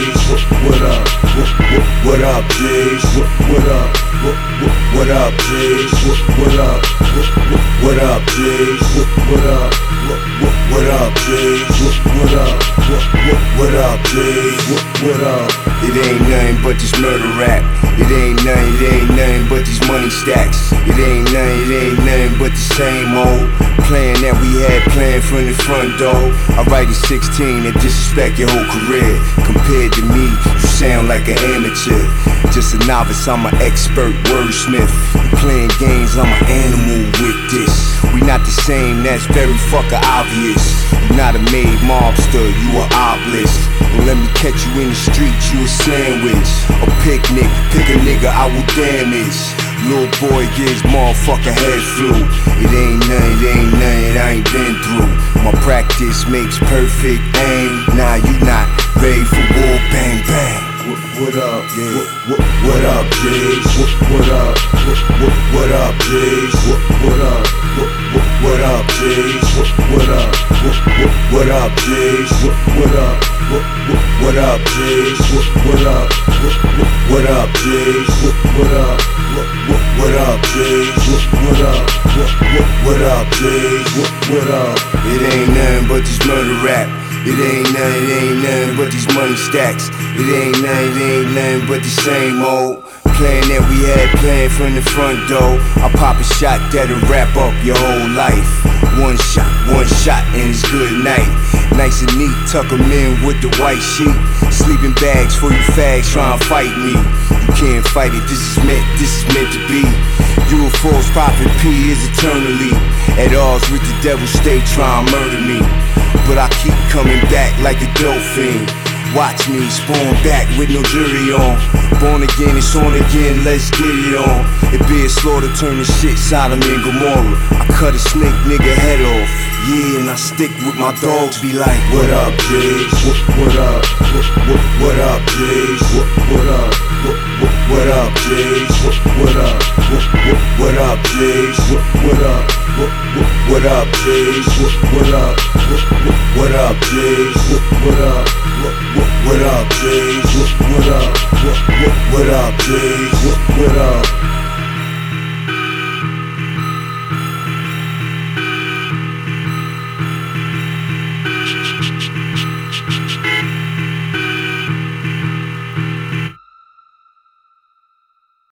What up? What up, G's? What up? What up, G's? What up? What up, G's? What up? What up, G's? What up? What up, G's? What up? It ain't nothing but this murder rap. It ain't nothing but these money stacks. It ain't nothing but the same old plan that we had planned from the front door. I write at 16 and disrespect your whole career. Compared to me, you sound like an amateur. Just a novice, I'm an expert wordsmith. You playing games, I'm an animal with this. We not the same, that's very fucking obvious. You not a made mobster, you a obelisk. Don't let me catch you in the street, you a sandwich. A picnic, pick a nigga I will damage. Little boy gives motherfucker head flu. It ain't nothing I ain't been through. My practice makes perfect aim. Nah, you not ready for war, bang bang. What up, yeah? What up, G's? What up? What up, G's? What up? What up, G's? What up? What up, G's? What up? What up, G's? What up? What up, G's? What up? What up, G's? What up? What up, G's? What up? It ain't nothing but this murder rap. It ain't nothing but these money stacks. It ain't nothing but the same old plan that we had planned from the front door. I pop a shot that'll wrap up your whole life. One shot, and it's good night. Nice and neat, tuck 'em in with the white sheet. Sleeping bags for you fags trying to fight me. You can't fight it, this is meant to be. You a false prophet, P is eternally at odds with the devil, stay trying to murder me. But I keep coming back like a dolphin. Watch me spawn back with no jury on. Born again, it's on again, let's get it on. It be a slaughter, turn the shit Sodom and Gomorrah. I cut a snake nigga head off. Yeah, and I stick with my dogs, be like, what up, G's? What up? What up, G's? What up? What up, G's? What up? What up, G's? What up? What up, G's? What up? What up, G's? What up? What up, G's? What up? What up, G's? What up?